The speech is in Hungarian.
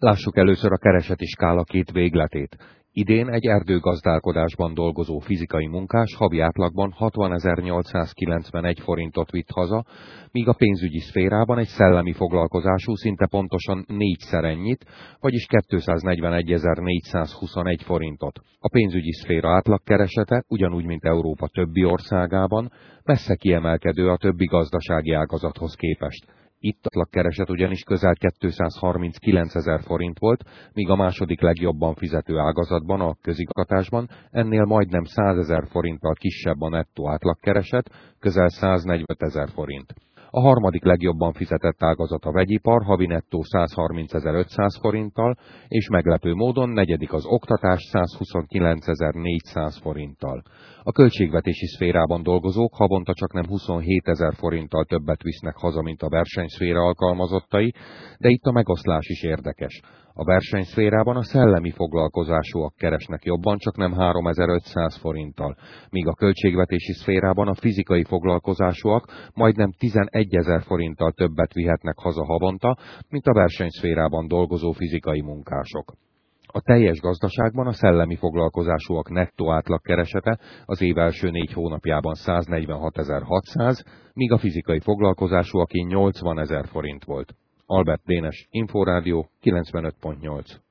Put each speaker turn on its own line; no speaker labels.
Lássuk először a kereseti skála két végletét. Idén egy erdőgazdálkodásban dolgozó fizikai munkás havi átlagban 60.891 forintot vitt haza, míg a pénzügyi szférában egy szellemi foglalkozású szinte pontosan négyszer ennyit, vagyis 241.421 forintot. A pénzügyi szféra átlagkeresete, ugyanúgy, mint Európa többi országában, messze kiemelkedő a többi gazdasági ágazathoz képest. Itt átlagkereset ugyanis közel 239 000 forint volt, míg a második legjobban fizető ágazatban, a közigazgatásban ennél majdnem 100 000 forinttal kisebb a nettó átlagkereset, közel 145 000 forint. A harmadik legjobban fizetett ágazat a vegyipar, havi nettó 130.500 forinttal, és meglepő módon negyedik az oktatás 129.400 forinttal. A költségvetési szférában dolgozók havonta csaknem 27 000 forinttal többet visznek haza, mint a versenyszféra alkalmazottai, de itt a megoszlás is érdekes. A versenyszférában a szellemi foglalkozásúak keresnek jobban, csaknem 3500 forinttal, míg a költségvetési szférában a fizikai foglalkozásúak majdnem 11 000 forinttal többet vihetnek haza havonta, mint a versenyszférában dolgozó fizikai munkások. A teljes gazdaságban a szellemi foglalkozásúak nettó átlagkeresete az év első 4 hónapjában 146.600, míg a fizikai foglalkozásúaké 80 000 forint volt. Albert Dénes, Inforádió 95.8.